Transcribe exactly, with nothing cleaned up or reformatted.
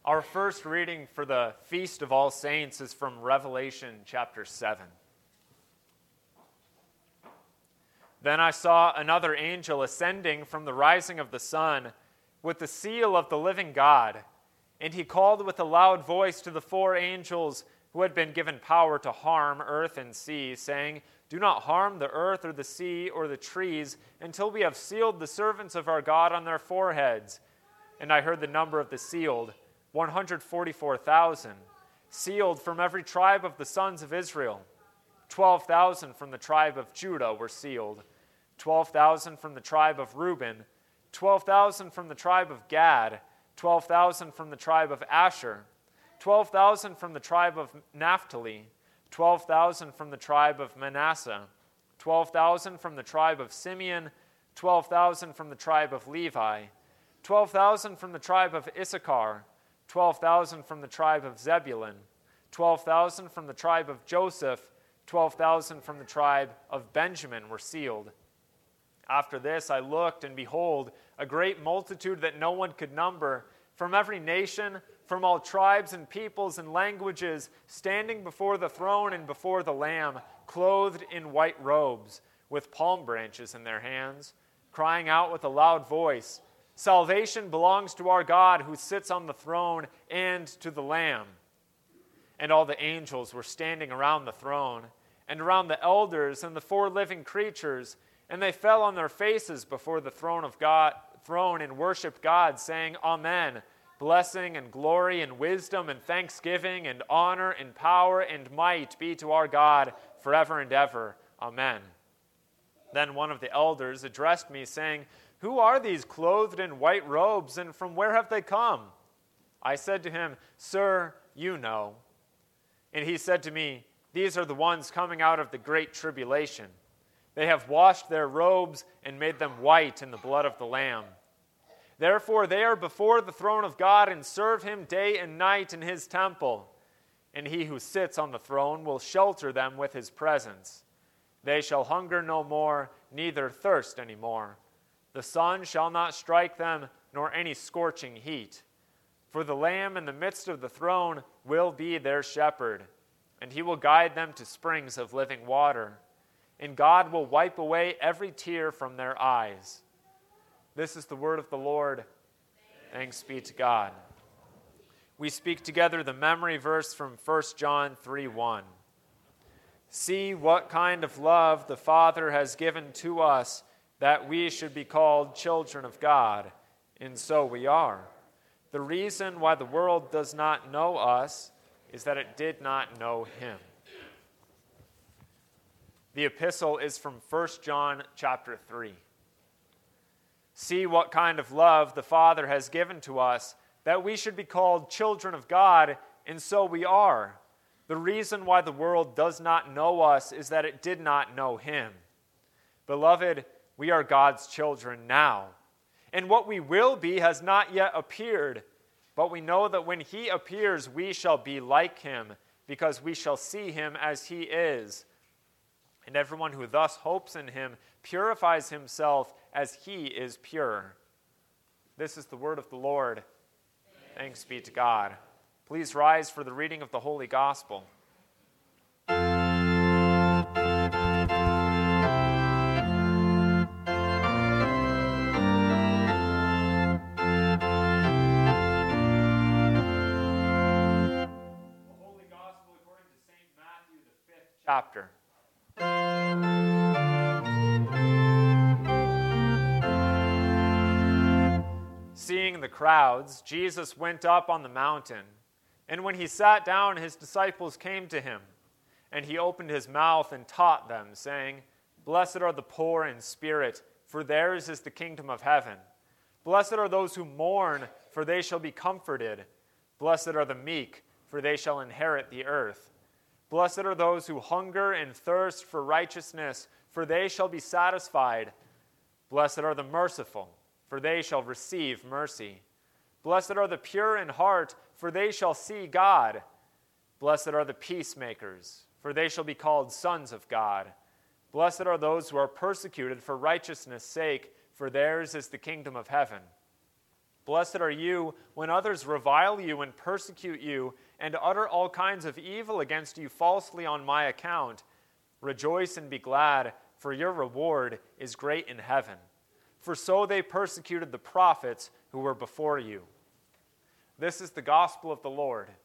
Our first reading for the Feast of All Saints is from Revelation chapter seven. Then I saw another angel ascending from the rising of the sun with the seal of the living God, and he called with a loud voice to the four angels who had been given power to harm earth and sea, saying, "Do not harm the earth or the sea or the trees until we have sealed the servants of our God on their foreheads." And I heard the number of the sealed, one hundred forty-four thousand, sealed from every tribe of the sons of Israel. twelve thousand from the tribe of Judah were sealed, twelve thousand from the tribe of Reuben, twelve thousand from the tribe of Gad, twelve thousand from the tribe of Asher, twelve thousand from the tribe of Naphtali, twelve thousand from the tribe of Manasseh, twelve thousand from the tribe of Simeon, twelve thousand from the tribe of Levi, twelve thousand from the tribe of Issachar, twelve thousand from the tribe of Zebulun, twelve thousand from the tribe of Joseph, twelve thousand from the tribe of Benjamin were sealed. After this I looked, and behold, a great multitude that no one could number, from every nation, from all tribes and peoples and languages, standing before the throne and before the Lamb, clothed in white robes, with palm branches in their hands, crying out with a loud voice, "Salvation belongs to our God who sits on the throne and to the Lamb." And all the angels were standing around the throne, and around the elders and the four living creatures, and they fell on their faces before the throne of God, throne and worshiped God, saying, "Amen. Blessing and glory and wisdom and thanksgiving and honor and power and might be to our God forever and ever. Amen." Then one of the elders addressed me, saying, "Who are these clothed in white robes, and from where have they come?" I said to him, "Sir, you know." And he said to me, "These are the ones coming out of the great tribulation. They have washed their robes and made them white in the blood of the Lamb. Therefore they are before the throne of God and serve him day and night in his temple. And he who sits on the throne will shelter them with his presence. They shall hunger no more, neither thirst any more. The sun shall not strike them, nor any scorching heat. For the Lamb in the midst of the throne will be their shepherd, and he will guide them to springs of living water. And God will wipe away every tear from their eyes." This is the word of the Lord. Thanks be to God. We speak together the memory verse from First John three one. "See what kind of love the Father has given to us, that we should be called children of God, and so we are. The reason why the world does not know us is that it did not know him." The epistle is from First John chapter three. "See what kind of love the Father has given to us, that we should be called children of God, and so we are. The reason why the world does not know us is that it did not know him. Beloved, we are God's children now, and what we will be has not yet appeared, but we know that when he appears we shall be like him, because we shall see him as he is. And everyone who thus hopes in him purifies himself as he is pure." This is the word of the Lord. Thanks be to God. Please rise for the reading of the Holy Gospel. The Holy Gospel according to Saint Matthew, the fifth chapter. Seeing the crowds, Jesus went up on the mountain, and when he sat down, his disciples came to him, and he opened his mouth and taught them, saying, "Blessed are the poor in spirit, for theirs is the kingdom of heaven. Blessed are those who mourn, for they shall be comforted. Blessed are the meek, for they shall inherit the earth. Blessed are those who hunger and thirst for righteousness, for they shall be satisfied. Blessed are the merciful, for they shall receive mercy. Blessed are the pure in heart, for they shall see God. Blessed are the peacemakers, for they shall be called sons of God. Blessed are those who are persecuted for righteousness' sake, for theirs is the kingdom of heaven. Blessed are you when others revile you and persecute you and utter all kinds of evil against you falsely on my account. Rejoice and be glad, for your reward is great in heaven. For so they persecuted the prophets who were before you." This is the gospel of the Lord.